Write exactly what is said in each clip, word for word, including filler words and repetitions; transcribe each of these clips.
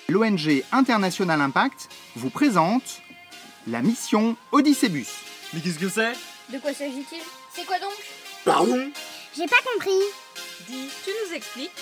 L'O N G International Impact vous présente la mission Odyssébus. Mais qu'est-ce que c'est? De quoi s'agit-il? C'est quoi donc? Pardon? J'ai pas compris. Dis, tu nous expliques?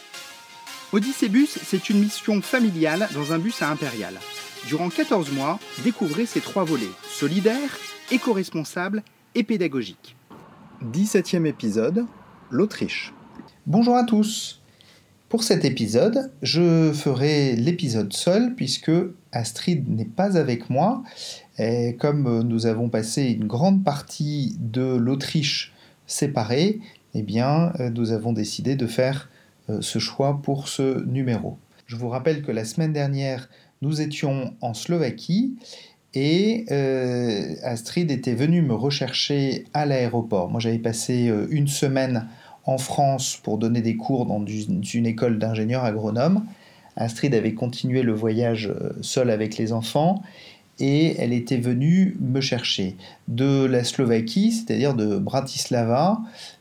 Odyssébus, c'est une mission familiale dans un bus à Impérial. Durant quatorze mois, découvrez ces trois volets, solidaire, éco-responsable et pédagogique. dix-septième épisode, l'Autriche. Bonjour à tous. Pour cet épisode, je ferai l'épisode seul puisque Astrid n'est pas avec moi. Et comme nous avons passé une grande partie de l'Autriche séparée, eh bien, nous avons décidé de faire ce choix pour ce numéro. Je vous rappelle que la semaine dernière, nous étions en Slovaquie et euh, Astrid était venue me rechercher à l'aéroport. Moi, j'avais passé une semaine en France pour donner des cours dans une école d'ingénieurs agronomes. Astrid avait continué le voyage seule avec les enfants et elle était venue me chercher de la Slovaquie, c'est-à-dire de Bratislava,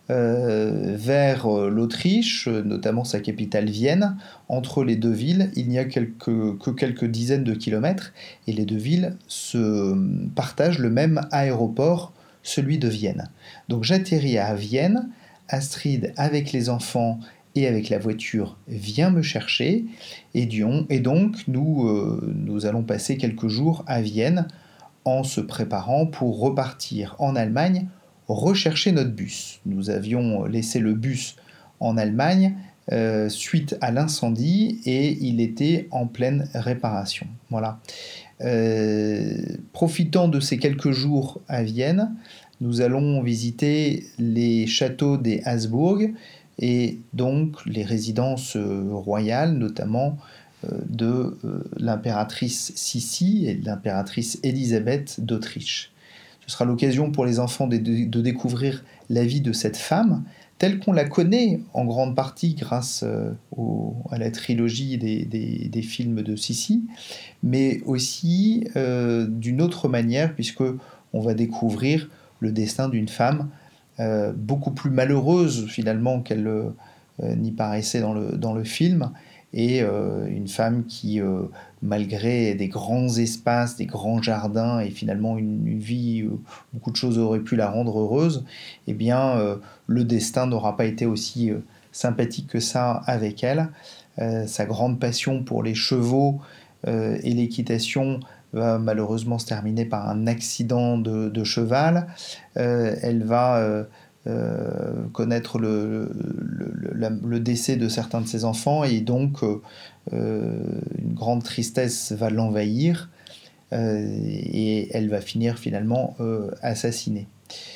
euh, vers l'Autriche, notamment sa capitale Vienne. Entre les deux villes, il n'y a quelques, que quelques dizaines de kilomètres et les deux villes se partagent le même aéroport, celui de Vienne. Donc j'atterris à Vienne. Astrid, avec les enfants et avec la voiture, vient me chercher. Et, Dion, et donc, nous, euh, nous allons passer quelques jours à Vienne en se préparant pour repartir en Allemagne, rechercher notre bus. Nous avions laissé le bus en Allemagne euh, suite à l'incendie et il était en pleine réparation. Voilà. Euh, profitant de ces quelques jours à Vienne, nous allons visiter les châteaux des Habsbourg et donc les résidences royales, notamment de l'impératrice Sissi et de l'impératrice Élisabeth d'Autriche. Ce sera l'occasion pour les enfants de, de, de découvrir la vie de cette femme, telle qu'on la connaît en grande partie grâce au, à la trilogie des, des, des films de Sissi, mais aussi euh, d'une autre manière, puisqu'on va découvrir le destin d'une femme euh, beaucoup plus malheureuse finalement qu'elle euh, n'y paraissait dans le, dans le film, et euh, une femme qui, euh, malgré des grands espaces, des grands jardins et finalement une, une vie où beaucoup de choses auraient pu la rendre heureuse, eh bien euh, le destin n'aura pas été aussi euh, sympathique que ça avec elle. Euh, sa grande passion pour les chevaux euh, et l'équitation va malheureusement se terminer par un accident de, de cheval. Euh, elle va euh, euh, connaître le, le, le, la, le décès de certains de ses enfants et donc euh, une grande tristesse va l'envahir euh, et elle va finir finalement euh, assassinée.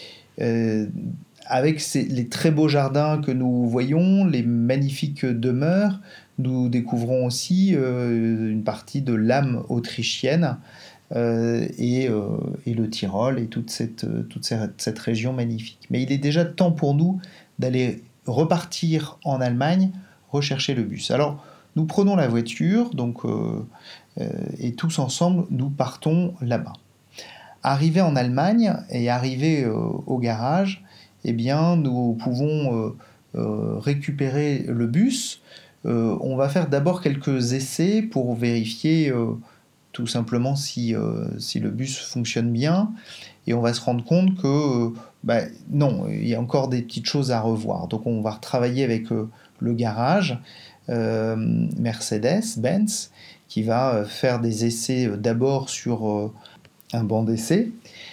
Euh, avec ces, les très beaux jardins que nous voyons, les magnifiques demeures, nous découvrons aussi euh, une partie de l'âme autrichienne euh, et, euh, et le Tyrol et toute, cette, toute cette, cette région magnifique. Mais il est déjà temps pour nous d'aller repartir en Allemagne, rechercher le bus. Alors, nous prenons la voiture donc, euh, euh, et tous ensemble, nous partons là-bas. Arrivés en Allemagne et arrivés euh, au garage, eh bien, nous pouvons euh, euh, récupérer le bus. Euh, on va faire d'abord quelques essais pour vérifier euh, tout simplement si, euh, si le bus fonctionne bien et on va se rendre compte que euh, bah, non, il y a encore des petites choses à revoir. Donc on va retravailler avec euh, le garage euh, Mercedes-Benz qui va faire des essais euh, d'abord sur euh, un banc d'essai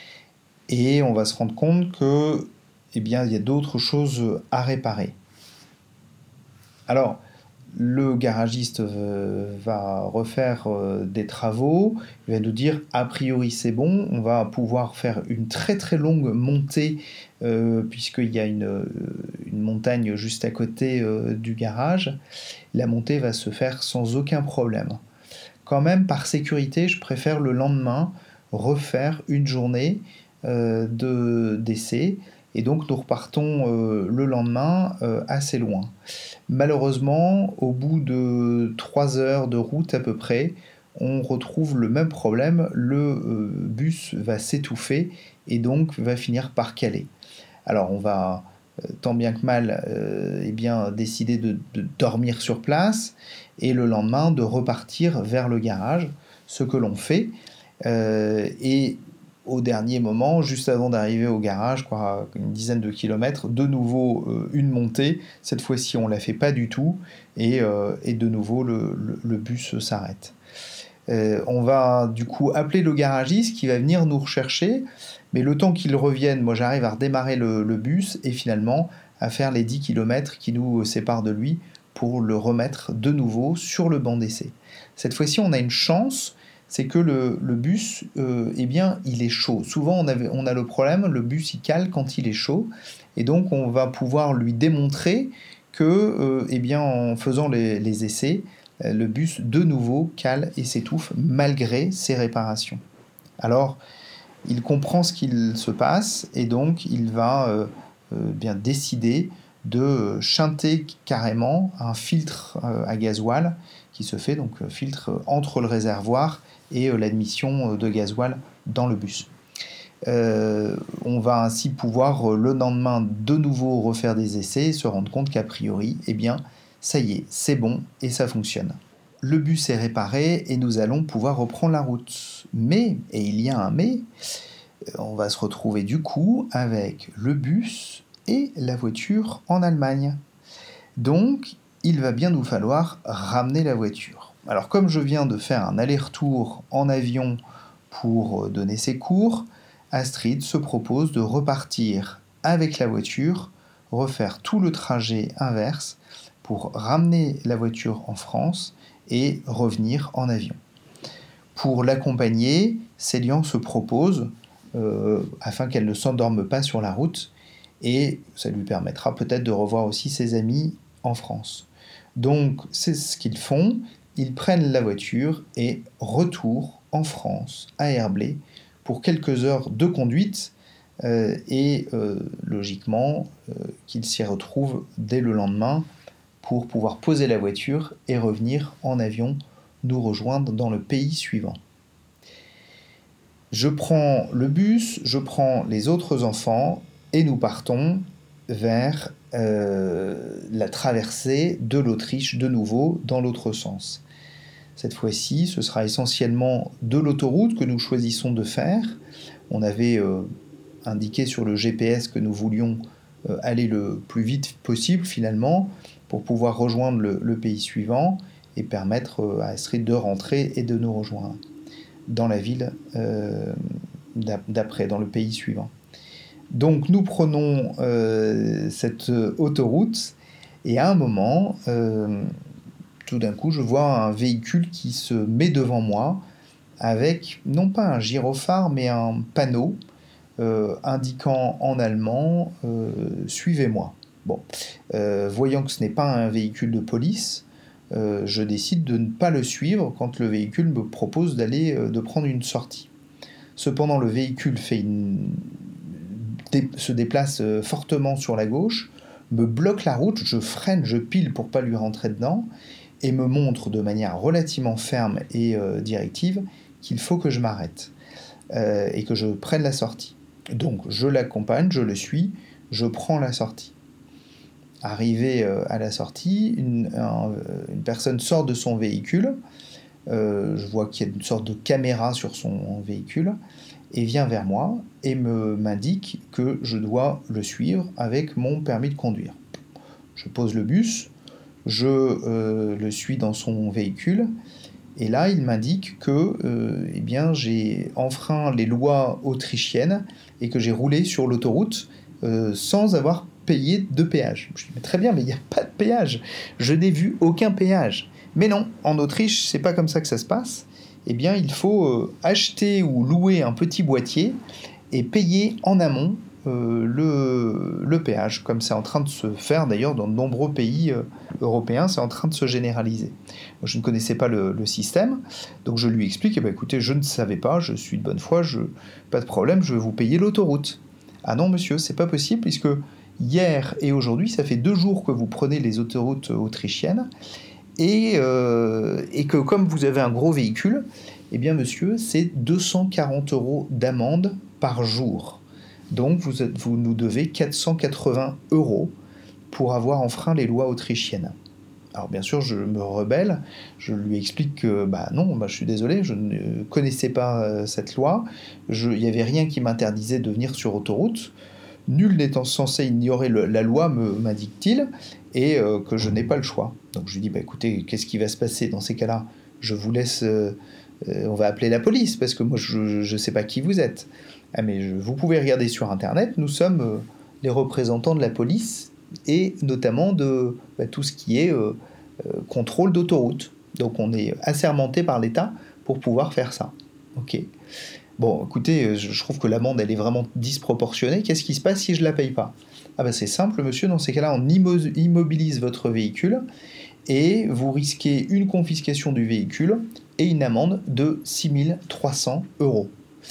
et on va se rendre compte que eh bien, il y a d'autres choses à réparer. Alors, le garagiste va refaire des travaux, il va nous dire a priori c'est bon, on va pouvoir faire une très très longue montée euh, puisqu'il y a une, une montagne juste à côté euh, du garage. La montée va se faire sans aucun problème. Quand même, par sécurité, je préfère le lendemain refaire une journée euh, de, d'essai. Et donc nous repartons euh, le lendemain euh, assez loin. Malheureusement, au bout de trois heures de route à peu près, on retrouve le même problème, le euh, bus va s'étouffer et donc va finir par caler. Alors on va, euh, tant bien que mal, euh, eh bien, décider de, de dormir sur place et le lendemain de repartir vers le garage, ce que l'on fait. Euh, et au dernier moment, juste avant d'arriver au garage, quoi, une dizaine de kilomètres, de nouveau euh, une montée. Cette fois-ci, on ne la fait pas du tout, et, euh, et de nouveau, le, le, le bus s'arrête. Euh, on va du coup appeler le garagiste qui va venir nous rechercher, mais le temps qu'il revienne, moi j'arrive à redémarrer le, le bus et finalement à faire les dix kilomètres qui nous séparent de lui pour le remettre de nouveau sur le banc d'essai. Cette fois-ci, on a une chance, c'est que le, le bus, euh, eh bien, il est chaud. Souvent, on, avait, on a le problème, le bus, il cale quand il est chaud, et donc on va pouvoir lui démontrer que, euh, eh bien, en faisant les, les essais, le bus de nouveau cale et s'étouffe malgré ses réparations. Alors, il comprend ce qu'il se passe et donc il va euh, euh, bien décider de chanter carrément un filtre euh, à gasoil qui se fait, donc euh, filtre entre le réservoir et euh, l'admission de gasoil dans le bus. Euh, on va ainsi pouvoir euh, le lendemain de nouveau refaire des essais et se rendre compte qu'a priori, eh bien, ça y est, c'est bon et ça fonctionne. Le bus est réparé et nous allons pouvoir reprendre la route. Mais, et il y a un mais, on va se retrouver du coup avec le bus et la voiture en Allemagne. Donc, il va bien nous falloir ramener la voiture. Alors, comme je viens de faire un aller-retour en avion pour donner ses cours, Astrid se propose de repartir avec la voiture, refaire tout le trajet inverse pour ramener la voiture en France et revenir en avion. Pour l'accompagner, Célian se propose, euh, afin qu'elle ne s'endorme pas sur la route, et ça lui permettra peut-être de revoir aussi ses amis en France. Donc c'est ce qu'ils font, ils prennent la voiture et retour en France, à Herblay, pour quelques heures de conduite, euh, et euh, logiquement euh, qu'ils s'y retrouvent dès le lendemain pour pouvoir poser la voiture et revenir en avion nous rejoindre dans le pays suivant. Je prends le bus, je prends les autres enfants et nous partons vers euh, la traversée de l'Autriche de nouveau dans l'autre sens. Cette fois-ci, ce sera essentiellement de l'autoroute que nous choisissons de faire. On avait euh, indiqué sur le G P S que nous voulions euh, aller le plus vite possible finalement, pour pouvoir rejoindre le, le pays suivant et permettre à Astrid de rentrer et de nous rejoindre dans la ville euh, d'après, dans le pays suivant. Donc nous prenons euh, cette autoroute et à un moment, euh, tout d'un coup, je vois un véhicule qui se met devant moi avec non pas un gyrophare mais un panneau euh, indiquant en allemand euh, « Suivez-moi ». Bon, euh, voyant que ce n'est pas un véhicule de police, euh, je décide de ne pas le suivre quand le véhicule me propose d'aller, euh, de prendre une sortie. Cependant, le véhicule fait une... dé... se déplace euh, fortement sur la gauche, me bloque la route, je freine, je pile pour pas lui rentrer dedans, et me montre de manière relativement ferme et euh, directive qu'il faut que je m'arrête euh, et que je prenne la sortie. Donc, je l'accompagne, je le suis, je prends la sortie. Arrivé à la sortie, une, un, une personne sort de son véhicule, euh, je vois qu'il y a une sorte de caméra sur son véhicule, et vient vers moi et me, m'indique que je dois le suivre avec mon permis de conduire. Je pose le bus, je euh, le suis dans son véhicule, et là il m'indique que euh, eh bien, j'ai enfreint les lois autrichiennes et que j'ai roulé sur l'autoroute euh, sans avoir payer de péage. Je dis, mais très bien, mais il n'y a pas de péage. Je n'ai vu aucun péage. Mais non, en Autriche, c'est pas comme ça que ça se passe. Eh bien, il faut euh, acheter ou louer un petit boîtier et payer en amont euh, le, le péage, comme c'est en train de se faire d'ailleurs dans de nombreux pays euh, européens, c'est en train de se généraliser. Moi, je ne connaissais pas le, le système, donc je lui explique, eh bien, écoutez, je ne savais pas, je suis de bonne foi, je, pas de problème, je vais vous payer l'autoroute. Ah non, monsieur, c'est pas possible, puisque hier et aujourd'hui, ça fait deux jours que vous prenez les autoroutes autrichiennes, et, euh, et que comme vous avez un gros véhicule, eh bien monsieur, c'est deux cent quarante euros d'amende par jour. Donc vous, êtes, vous nous devez quatre cent quatre-vingts euros pour avoir enfreint les lois autrichiennes. Alors bien sûr, je me rebelle, je lui explique que bah non, bah, je suis désolé, je ne connaissais pas euh, cette loi, il n'y avait rien qui m'interdisait de venir sur autoroute, nul n'étant censé ignorer le, la loi, me, m'indique-t-il, et euh, que je n'ai pas le choix. Donc je lui dis, bah, écoutez, qu'est-ce qui va se passer dans ces cas-là ? Je vous laisse, euh, euh, on va appeler la police, parce que moi je ne sais pas qui vous êtes. Ah mais je, vous pouvez regarder sur internet, nous sommes euh, les représentants de la police, et notamment de bah, tout ce qui est euh, euh, contrôle d'autoroute. Donc on est assermenté par l'État pour pouvoir faire ça. Ok. Bon, écoutez, je, je trouve que l'amende, elle est vraiment disproportionnée. Qu'est-ce qui se passe si je la paye pas ? Ah ben c'est simple, monsieur, dans ces cas-là, on immo- immobilise votre véhicule et vous risquez une confiscation du véhicule et une amende de six mille trois cents euros.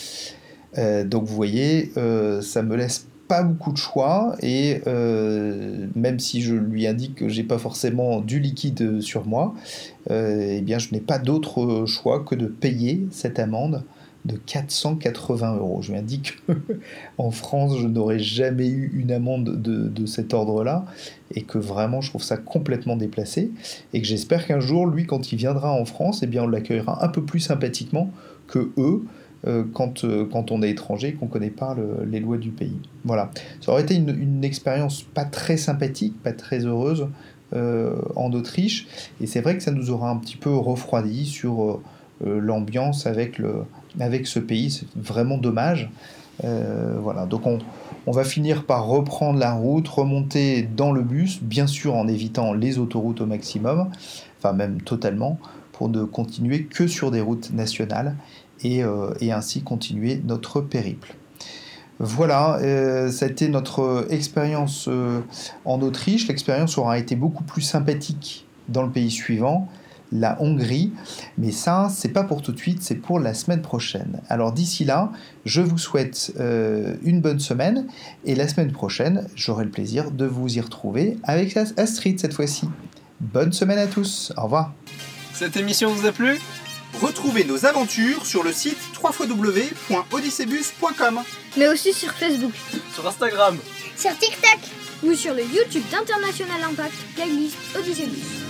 Euh, donc vous voyez, euh, ça me laisse pas beaucoup de choix et euh, même si je lui indique que j'ai pas forcément du liquide sur moi, euh, eh bien je n'ai pas d'autre choix que de payer cette amende de quatre cent quatre-vingts euros. Je lui indique qu'en France, je n'aurais jamais eu une amende de, de cet ordre-là et que vraiment, je trouve ça complètement déplacé et que j'espère qu'un jour, lui, quand il viendra en France, eh bien, on l'accueillera un peu plus sympathiquement que eux euh, quand, euh, quand on est étranger et qu'on ne connaît pas le, les lois du pays. Voilà. Ça aurait été une, une expérience pas très sympathique, pas très heureuse euh, en Autriche et c'est vrai que ça nous aura un petit peu refroidi sur euh, l'ambiance avec le avec ce pays, c'est vraiment dommage. Euh, voilà, donc on, on va finir par reprendre la route, remonter dans le bus, bien sûr en évitant les autoroutes au maximum, enfin même totalement, pour ne continuer que sur des routes nationales et, euh, et ainsi continuer notre périple. Voilà, euh, ça a été notre expérience euh, en Autriche. L'expérience aura été beaucoup plus sympathique dans le pays suivant, la Hongrie, mais ça, c'est pas pour tout de suite, c'est pour la semaine prochaine. Alors d'ici là, je vous souhaite euh, une bonne semaine, et la semaine prochaine, j'aurai le plaisir de vous y retrouver avec Astrid cette fois-ci. Bonne semaine à tous, au revoir. Cette émission vous a plu ? Retrouvez nos aventures sur le site w w w point odyssebus point com. Mais aussi sur Facebook, Sur Instagram. sur TikTok Ou sur le YouTube d'International Impact, playlist Odyssée Bus.